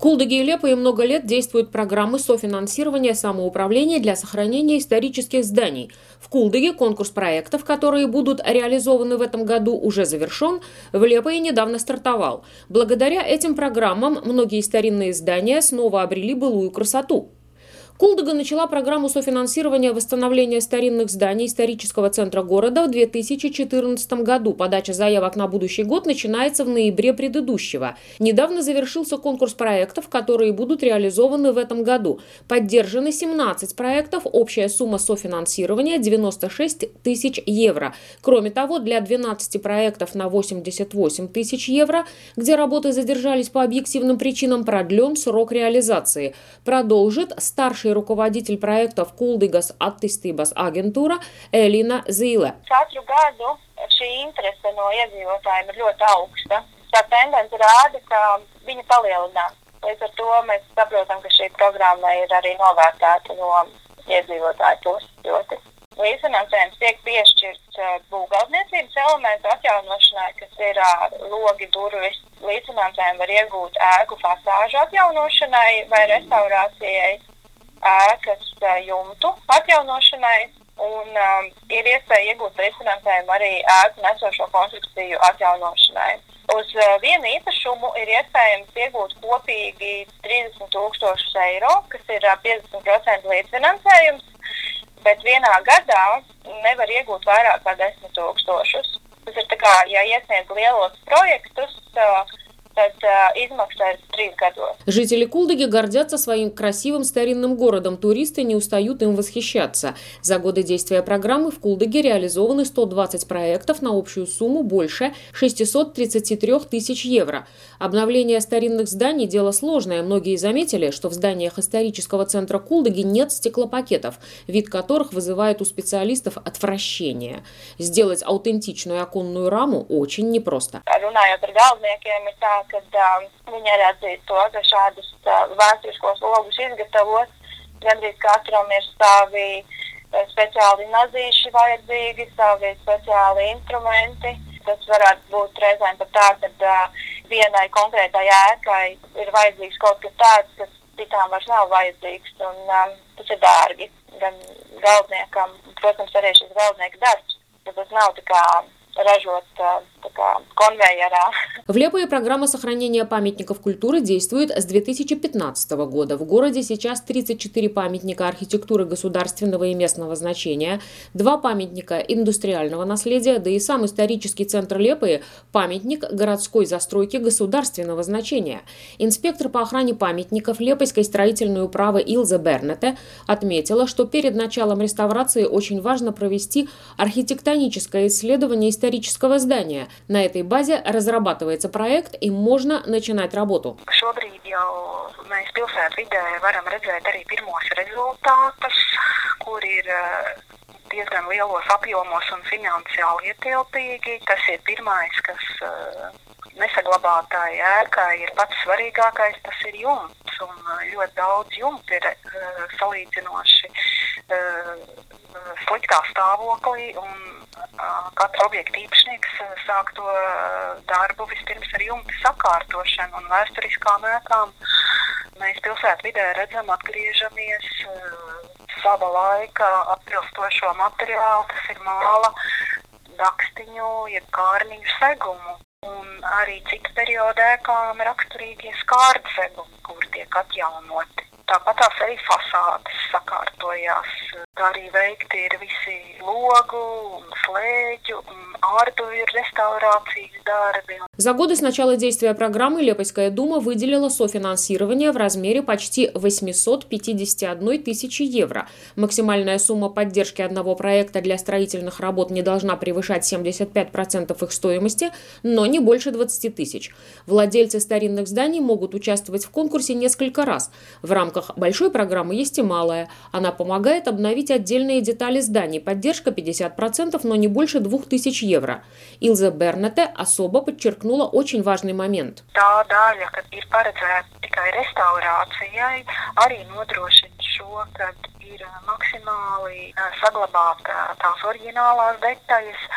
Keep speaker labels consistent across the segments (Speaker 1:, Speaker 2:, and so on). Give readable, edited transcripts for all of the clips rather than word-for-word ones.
Speaker 1: Кулдыге и Лепое много лет действуют программы софинансирования самоуправления для сохранения исторических зданий. В Кулдыге конкурс проектов, которые будут реализованы в этом году, уже завершен, в Лепое недавно стартовал. Благодаря этим программам многие старинные здания снова обрели былую красоту. Кулдыга начала программу софинансирования восстановления старинных зданий исторического центра города в 2014 году. Подача заявок на будущий год начинается в ноябре предыдущего. Недавно завершился конкурс проектов, которые будут реализованы в этом году. Поддержаны 17 проектов, общая сумма софинансирования 96 тысяч евро. Кроме того, для 12 проектов на 88 тысяч евро, где работы задержались по объективным причинам, продлен срок реализации. Продолжит старший rukovodитель проектов Kuldīgas attīstības aģentūra Elina Zīle.
Speaker 2: Katru gadu šī interese no iedzīvotājiem ir ļoti augsta. Tā tendence rāda, ka viņa palielinās. Līdz ar to mēs saprotam, ka šī programma ir arī novērtēta no iedzīvotāju puses ļoti. Līdzfinansējums tiek piešķirts būvgaldniecības elementu atjaunošanai, kas ir logi, durvis. Līdzfinansējumu var iegūt ēku fasāžu atjaunošanai vai restaurācijai, ēkas jumtu atjaunošanai un ir iespēja iegūt līdzfinansējumu arī ēku nesošo konstrukciju atjaunošanai. Uz vienu īpašumu ir iespējams iegūt kopīgi 30 000 eiro, kas ir 50% līdzfinansējums, bet vienā gadā nevar iegūt vairāk kā 10 000. Tas ir tā kā, ja iesniedz lielos projektus, tad izmaksā ir 3 года.
Speaker 1: Жители Кулдыги гордятся своим красивым старинным городом. Туристы не устают им восхищаться. За годы действия программы в Кулдыге реализованы 120 проектов на общую сумму больше 633 тысяч евро. Обновление старинных зданий – дело сложное. Многие заметили, что в зданиях исторического центра Кулдыги нет стеклопакетов, вид которых вызывает у специалистов отвращение. Сделать аутентичную оконную раму очень непросто.
Speaker 2: Kad viņi arī atzīst to, ka šādus vēsturiskos logus izgatavot, gandrīz katram ir savi speciāli nazīši vajadzīgi, savi speciāli instrumenti. Tas varētu būt reizēm pat tā, ka vienai konkrētai ēkai ir vajadzīgs kaut kas tāds, kas citām vairs nav vajadzīgs, un tas ir dārgi. Gan galdniekam, protams, arī šis galdnieka darbs, tas nav tā kā ražot конвейера.
Speaker 1: В Лепое программа сохранения памятников культуры действует с 2015 года. В городе сейчас 34 памятника архитектуры государственного и местного значения, 2 памятника индустриального наследия, да и сам исторический центр Лепое – памятник городской застройки государственного значения. Инспектор по охране памятников Лепойской строительной управы Илза Бернете отметила, что перед началом реставрации очень важно провести архитектоническое исследование исторического здания. На этой базе разрабатывается проект, и можно начинать работу.
Speaker 2: Šobrīd jau mēs pilsētvidē varam redzēt arī pirmos rezultātus, kur ir diezgan lielos apjomos un finansiāli ietilpīgi. Tas ir pirmais, kas nesaglabātāji ēkai ir pats svarīgākais, tas ir jumts. Un ļoti daudz jumtu ir salīdzinoši sliktā stāvoklī, un katra objekta īpašnieks sāk to darbu vispirms ar jumta sakārtošanu un vēsturiskām ēkām. Mēs pilsētvidē redzam, atgriežamies sava laika atbilstošo materiālu, tas ir māla, dakstiņu, jeb kārniņu segumu. Un arī cita perioda ēkām raksturīgie skārdu segumi, kuri tiek atjaunoti. Tāpat tās arī fasādes sakārtojās. Arī veikti ir visi logu un slēģu un ārduļu restaurācijas darbi.
Speaker 1: За годы с начала действия программы Лепойская дума выделила софинансирование в размере почти 851 тысячи евро. Максимальная сумма поддержки одного проекта для строительных работ не должна превышать 75% их стоимости, но не больше 20 тысяч. Владельцы старинных зданий могут участвовать в конкурсе несколько раз. В рамках большой программы есть и малая. Она помогает обновить отдельные детали зданий. Поддержка 50%, но не больше 2000 евро. Илза Бернете особо подчеркнула очень важный момент.
Speaker 2: Tā daļa, kad ir paredzēta tikai restaurācijai, arī nodrošina šo, kad ir maksimāli saglabāt tās oriģinālās detaļas,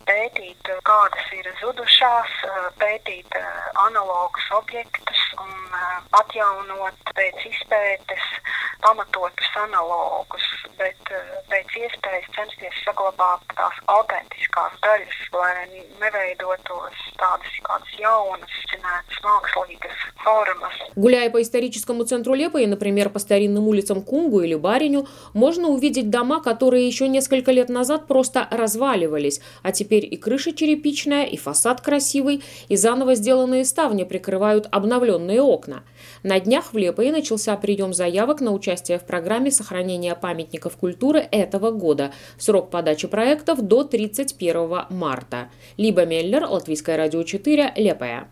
Speaker 3: pētīt, kādas ir zudušās, pētīt analogus objektus un atjaunot pēc izpētes pamatotus analogus, bet pēc iespējas censties saglabāt tās autentiskās daļas, lai neveidotos tādas kādas jaunas, mākslīgas формas.
Speaker 1: Гуляя по историческому центру Лепои, например, по старинным улицам Кунгу или Бариню, можно увидеть дома, которые еще несколько лет назад просто разваливались, а теперь и крыша черепичная, и фасад красивый, и заново сделанные ставни прикрывают обновленные окна. На днях в Лепои начался прием заявок на участие в программе сохранения памятников культуры этого года. Срок подачи проектов до 31 марта. Либа Меллер, Латвийское радио 4, Лепоя.